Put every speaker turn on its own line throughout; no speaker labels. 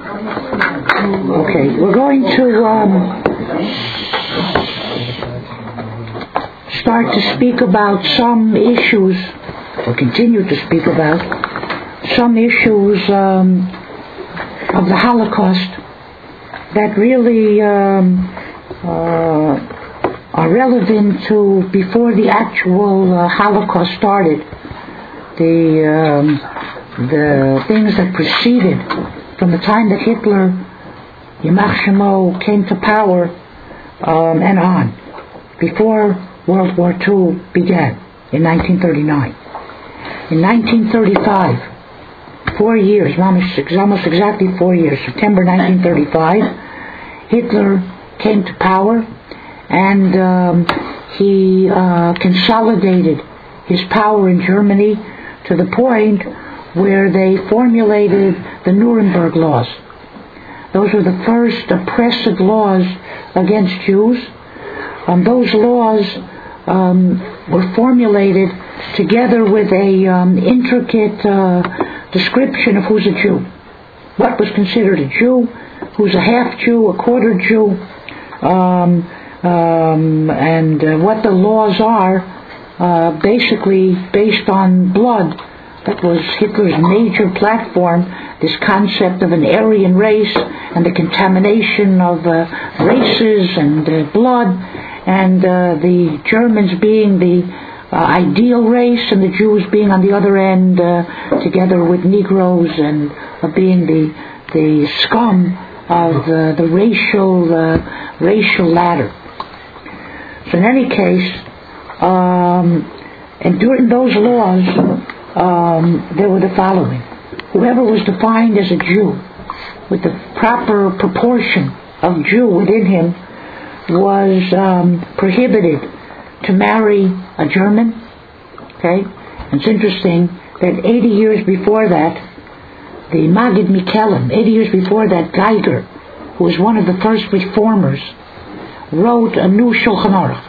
Okay, we're going to start to speak about some issues, or continue to speak about some issues of the Holocaust that really are relevant to before the actual Holocaust started. The things that preceded from the time that Hitler, Yamach Shemo, came to power and on, before World War II began in 1939. In 1935, 4 years, almost exactly 4 years, September 1935, Hitler came to power, and he consolidated his power in Germany to the point where they formulated the Nuremberg laws. Those were the first oppressive laws against Jews. Those laws were formulated together with a intricate description of who's a Jew, what was considered a Jew, who's a half Jew, a quarter Jew, and what the laws are, basically based on blood. That was Hitler's major platform, this concept of an Aryan race and the contamination of races and blood, and the Germans being the ideal race and the Jews being on the other end, together with Negroes, and being the scum of the racial ladder. So in any case, and during those laws, there were the following: whoever was defined as a Jew, with the proper proportion of Jew within him, was prohibited to marry a German. Okay, and it's interesting that 80 years before that, the Magid Mikelim, 80 years before that, Geiger, who was one of the first reformers, wrote a new Shulchan Aruch.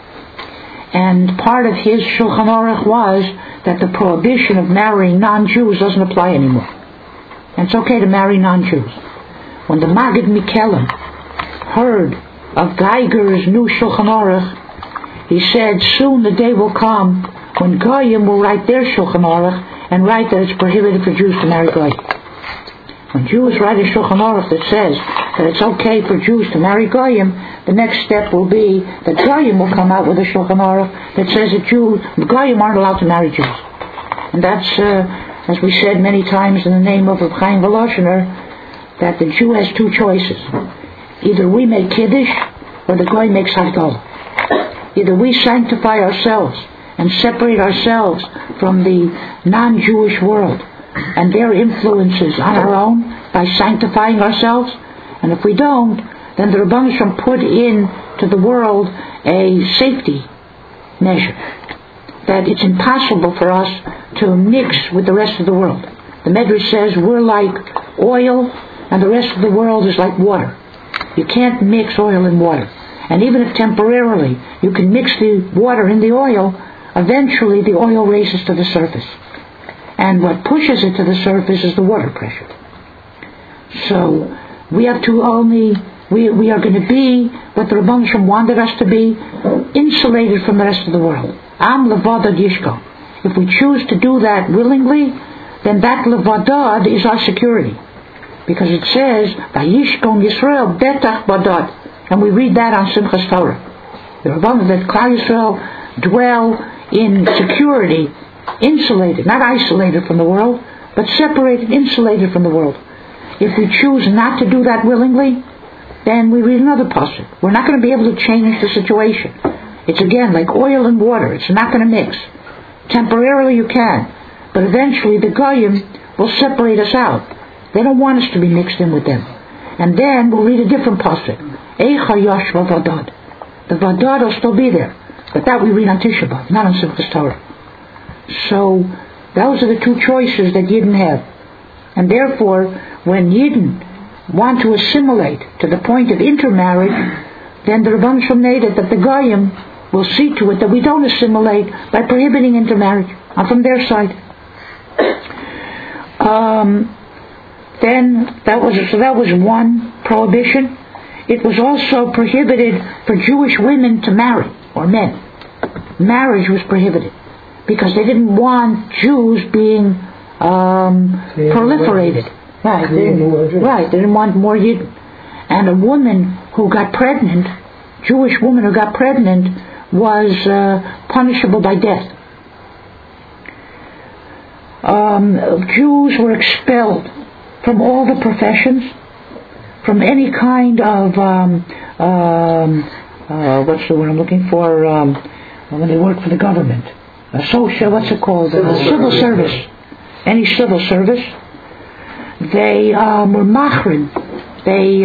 And part of his Shulchan Aruch was that the prohibition of marrying non-Jews doesn't apply anymore. And it's okay to marry non-Jews. When the Magid Mikelim heard of Geiger's new Shulchan Aruch, he said, soon the day will come when Goyim will write their Shulchan Aruch and write that it's prohibited for Jews to marry Goyim. When Jews write a Shulchan Aruch that says that it's okay for Jews to marry Goyim, the next step will be that Goyim will come out with a Shulchan Aruch that says that Goyim aren't allowed to marry Jews. And that's, as we said many times in the name of Reb Chaim Voloshener, that the Jew has two choices. Either we make Kiddush, or the Goy makes Havdalah. Either we sanctify ourselves and separate ourselves from the non-Jewish world and their influences on our own by sanctifying ourselves, and if we don't, then the Rebbeinu Shalom put into the world a safety measure, that it's impossible for us to mix with the rest of the world. The Medrash says we're like oil and the rest of the world is like water. You can't mix oil and water. And even if temporarily you can mix the water in the oil, eventually the oil raises to the surface. And what pushes it to the surface is the water pressure. So we have to we are going to be what the Rebbeinu Shalom wanted us to be, insulated from the rest of the world. Am levadad yishkon. If we choose to do that willingly, then that levadad is our security. Because it says, Vayishkon Yisrael betach badad. And we read that on Simchas Torah. The Rebbeinu, that Klal Yisrael dwell in security, insulated, not isolated from the world, but separated, insulated from the world. If we choose not to do that willingly, then we read another pasuk. We're not going to be able to change the situation. It's again like oil and water. It's not going to mix. Temporarily you can, but eventually the Goyim will separate us out. They don't want us to be mixed in with them. And then we'll read a different pasuk. Eicha yashva vadad. The vadad will still be there, but that we read on Tisha B'Av, not on Simchas Torah. So those are the two choices that Yidden have. And therefore, when Yidden want to assimilate to the point of intermarriage, then the Rebbeinu Shalom made it that the Goyim will see to it that we don't assimilate by prohibiting intermarriage from their side. Then that was one prohibition. It was also prohibited for Jewish women to marry, or men. Marriage was prohibited because they didn't want Jews being proliferated. Right, they didn't want more Yidden. And a woman who got pregnant, Jewish woman who got pregnant, was punishable by death. Jews were expelled from all the professions, from any kind of what's the word I'm looking for? When they work for the government, civil service. Any civil service. They were machrin. They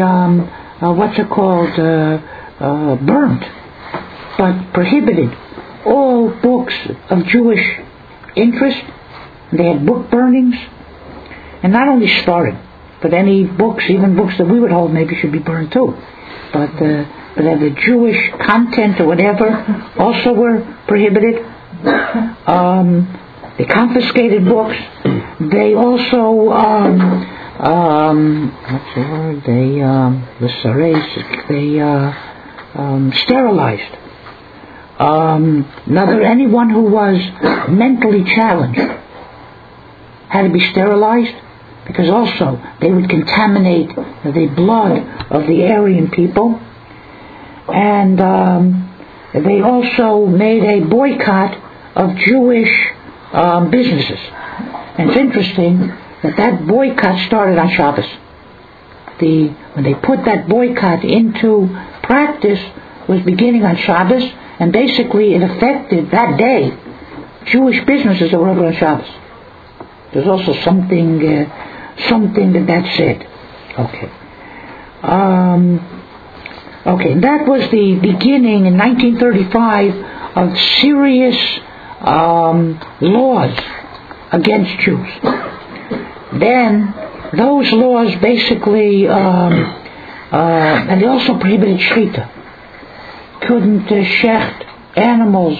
burnt, but prohibited all books of Jewish interest. They had book burnings, and not only Sfarim, but any books, even books that we would hold maybe should be burned too. But the Jewish content or whatever also were prohibited. They confiscated books. They also sterilized. Anyone who was mentally challenged had to be sterilized, because also they would contaminate the blood of the Aryan people. And they also made a boycott of Jewish businesses. And it's interesting that boycott started on Shabbos. When they put that boycott into practice was beginning on Shabbos, and basically it affected that day Jewish businesses that were open on Shabbos. There's also something that said. Okay, that was the beginning in 1935 of serious laws against Jews. Then those laws basically, and they also prohibited shechita. Couldn't shecht animals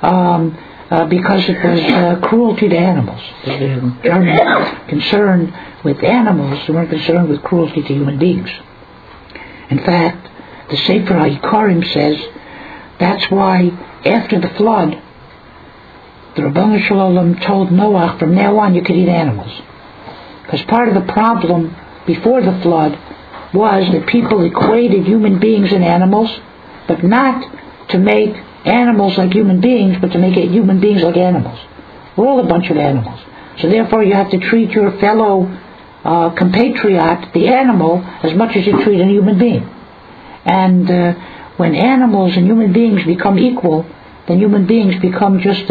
because it was cruelty to animals. The Germans were concerned with animals, they weren't concerned with cruelty to human beings. In fact, the Sefer HaIkarim says that's why after the flood, the Rabbanu Shalom told Noah, from now on you could eat animals. Because part of the problem before the flood was that people equated human beings and animals, but not to make animals like human beings, but to make human beings like animals. We're all a bunch of animals. So therefore you have to treat your fellow compatriot, the animal, as much as you treat a human being. And when animals and human beings become equal, then human beings become just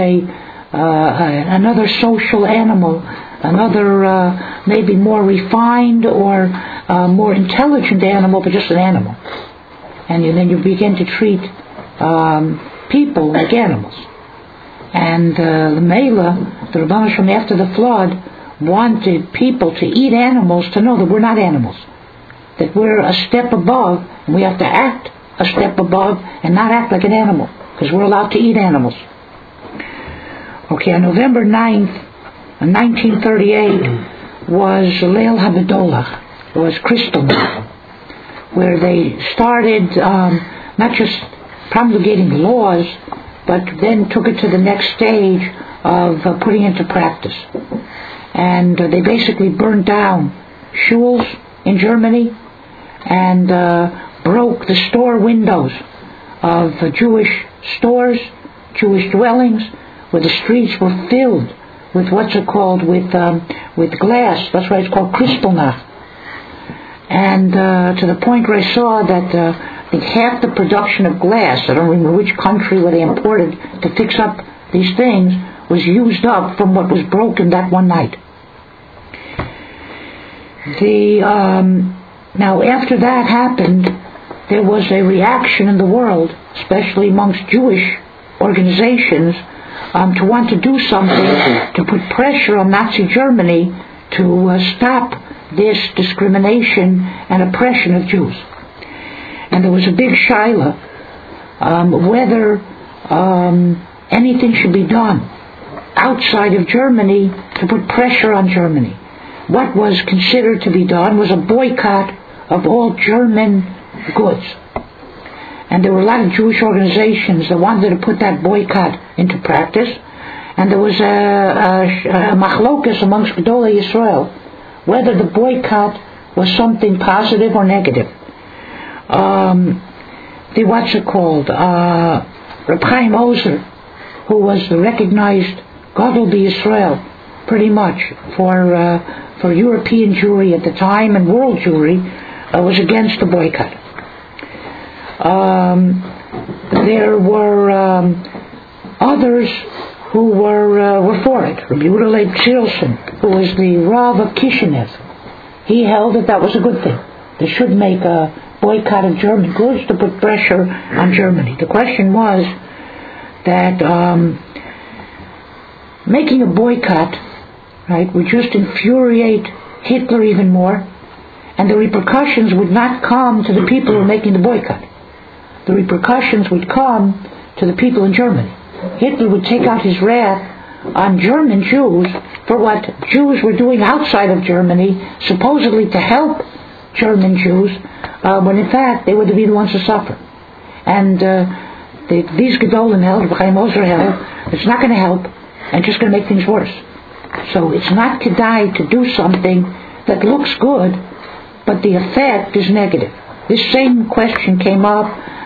another social animal, another maybe more refined or more intelligent animal, but just an animal. And then you begin to treat people like animals. And the Mela, the Rabbanu Shalom, after the flood, wanted people to eat animals to know that we're not animals, that we're a step above, and we have to act a step above and not act like an animal, because we're allowed to eat animals. Okay, on November 9th, 1938, was Leil HaBedolah, was Kristallnacht, where they started not just promulgating laws, but then took it to the next stage of putting into practice. And they basically burned down shuls in Germany and broke the store windows of Jewish stores, Jewish dwellings, where the streets were filled with with glass. That's why it's called Kristallnacht. And to the point where I saw that I think half the production of glass, I don't remember which country where they imported to fix up these things, was used up from what was broken that one night. Now after that happened, there was a reaction in the world, especially amongst Jewish organizations, to want to do something to put pressure on Nazi Germany to stop this discrimination and oppression of Jews. And there was a big shaila whether anything should be done outside of Germany to put pressure on Germany. what was considered to be done was a boycott of all German goods. And there were a lot of Jewish organizations that wanted to put that boycott into practice. And there was a machlokas amongst Gedolei Yisrael whether the boycott was something positive or negative. Reb Chaim Ozer, who was the recognized Gadol B'Yisrael, pretty much for European Jewry at the time and world Jewry, was against the boycott. There were others who were for it. Rabbi Yehuda Leib Tzilson, who was the Rav of Kishinev, he held that was a good thing. They should make a boycott of German goods to put pressure on Germany. The question was that making a boycott, right, would just infuriate Hitler even more, and the repercussions would not come to the people who were making the boycott. The repercussions would come to the people in Germany. Hitler would take out his wrath on German Jews for what Jews were doing outside of Germany, supposedly to help German Jews, when in fact they were to be the ones to suffer. And these Gedolim held, Chaim Ozer held, it's not going to help and just going to make things worse. So it's not kedai to do something that looks good, but the effect is negative. This same question came up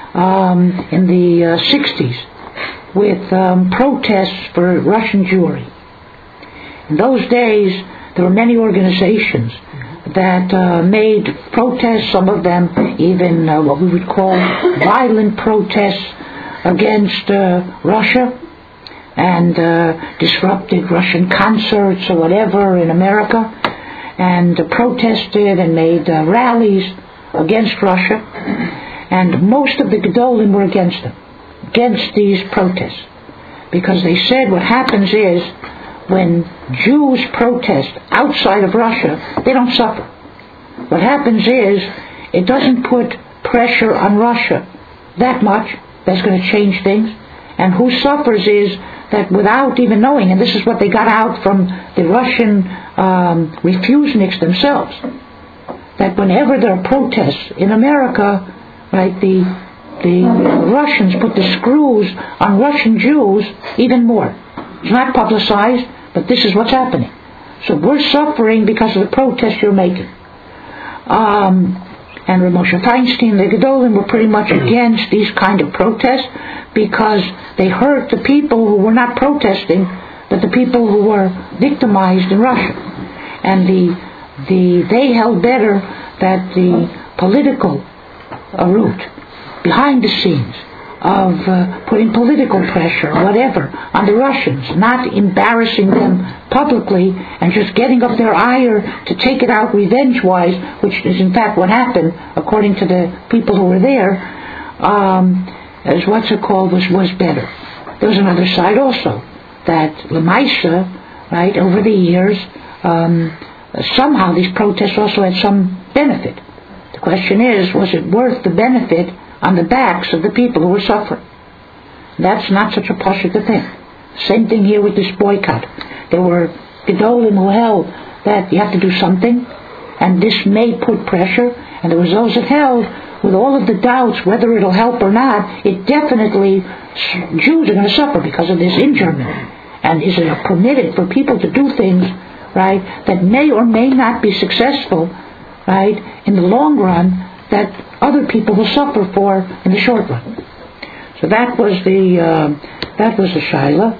in the 60s with protests for Russian Jewry. In those days, there were many organizations that made protests, some of them even what we would call violent protests against Russia, and disrupted Russian concerts or whatever in America, and protested and made rallies against Russia. And most of the Gedolim were against them, against these protests, because they said what happens is when Jews protest outside of Russia, they don't suffer. What happens is it doesn't put pressure on Russia that much that's going to change things. And who suffers is that without even knowing, and this is what they got out from the Russian refuseniks themselves, that whenever there are protests in America, right, the Russians put the screws on Russian Jews even more. It's not publicized, but this is what's happening. So we're suffering because of the protests you're making. And Rav Moshe Feinstein, the Gedolim, were pretty much against these kind of protests because they hurt the people who were not protesting, but the people who were victimized in Russia. And they held better that the political route, behind the scenes, of putting political pressure, whatever, on the Russians, not embarrassing them publicly and just getting up their ire to take it out revenge-wise, which is in fact what happened, according to the people who were there, as what's it called, was better. There was another side also, that Lemaisa, right, over the years, somehow these protests also had some benefit. The question is, was it worth the benefit on the backs of the people who were suffering? That's not such a pashut thing. Same thing here with this boycott. There were Gedolim who held that you have to do something, and this may put pressure, and there was those that held, with all of the doubts whether it'll help or not, it definitely, Jews are going to suffer because of this in Germany. And is it permitted for people to do things, right, that may or may not be successful, right, in the long run, that other people will suffer for in the short run? So that was the shaila.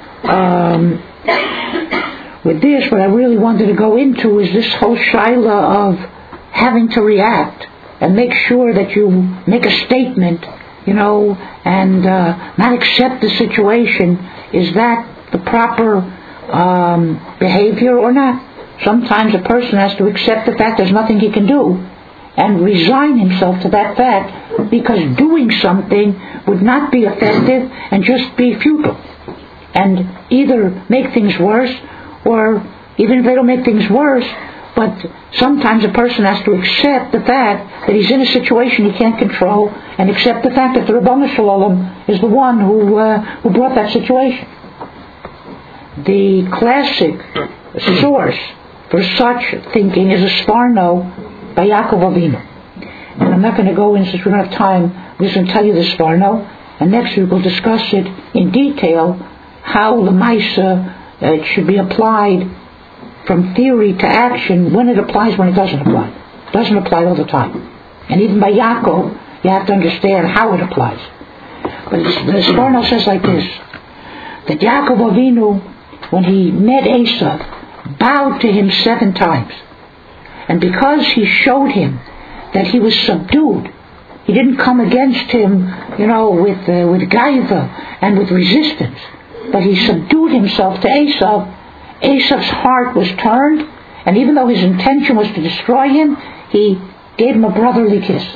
With this, what I really wanted to go into is this whole shaila of having to react and make sure that you make a statement, and not accept the situation. Is that the proper behavior or not? Sometimes a person has to accept the fact there's nothing he can do and resign himself to that fact, because doing something would not be effective and just be futile and either make things worse, or even if they don't make things worse, but sometimes a person has to accept the fact that he's in a situation he can't control, and accept the fact that the Ribono Shel Olam is the one who brought that situation. The classic source for such thinking is a Sforno by Yaakov Avinu. And I'm not going to go in, since we don't have time. I'm just going to tell you the Sforno, and next week we'll discuss it in detail, how Lemaisa it should be applied from theory to action, when it applies, when it doesn't apply. It doesn't apply all the time. And even by Yaakov, you have to understand how it applies. But the Sforno says like this, that Yaakov Avinu, when he met Esav, bowed to him 7 times. And because he showed him that he was subdued, he didn't come against him, with gaiva and with resistance, but he subdued himself to Esav. Esav's heart was turned, and even though his intention was to destroy him, he gave him a brotherly kiss.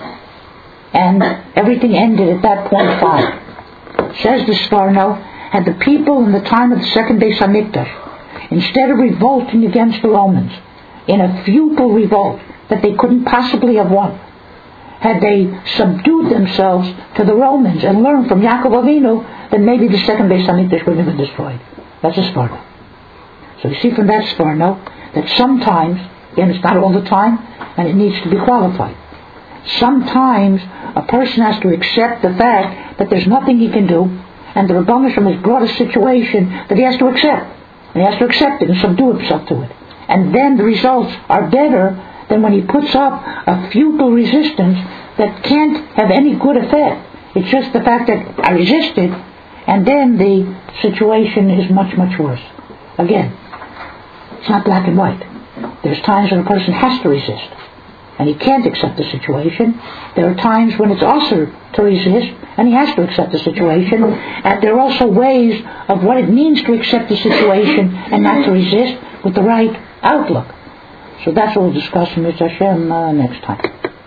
And everything ended at that point fine. Says the Sforno, had the people in the time of the second Beis Hamikdash, instead of revolting against the Romans in a futile revolt that they couldn't possibly have won, had they subdued themselves to the Romans and learned from Yaakov Avinu, then maybe the second Beis Hamikdash would have been destroyed. That's a Sforno. So you see from that Sforno that sometimes, again it's not all the time, and it needs to be qualified. Sometimes a person has to accept the fact that there's nothing he can do, and the Rebbeinu Shalom has brought a situation that he has to accept. And he has to accept it and subdue himself to it. And then the results are better than when he puts up a futile resistance that can't have any good effect. It's just the fact that I resisted, and then the situation is much, much worse. Again, it's not black and white. There's times when a person has to resist, and he can't accept the situation. There are times when it's also to resist, and he has to accept the situation. And there are also ways of what it means to accept the situation and not to resist with the right outlook. So that's what we'll discuss in Mitzvah Hashem next time.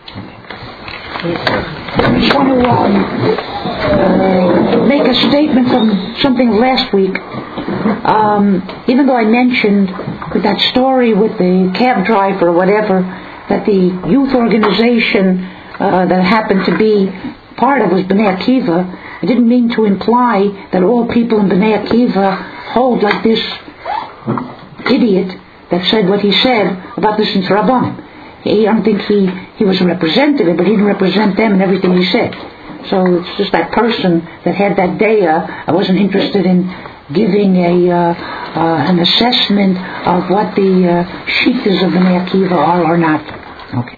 I just want to make a statement from something last week. Even though I mentioned with that story with the cab driver or whatever, that the youth organization that happened to be part of was Bnei Akiva, I didn't mean to imply that all people in Bnei Akiva hold like this idiot that said what he said about listening to Rabbanim. I don't think he was a representative, but he didn't represent them in everything he said. So it's just that person that had that daya. I wasn't interested in giving an assessment of what the shittas of Bnei Akiva are or not. Okay.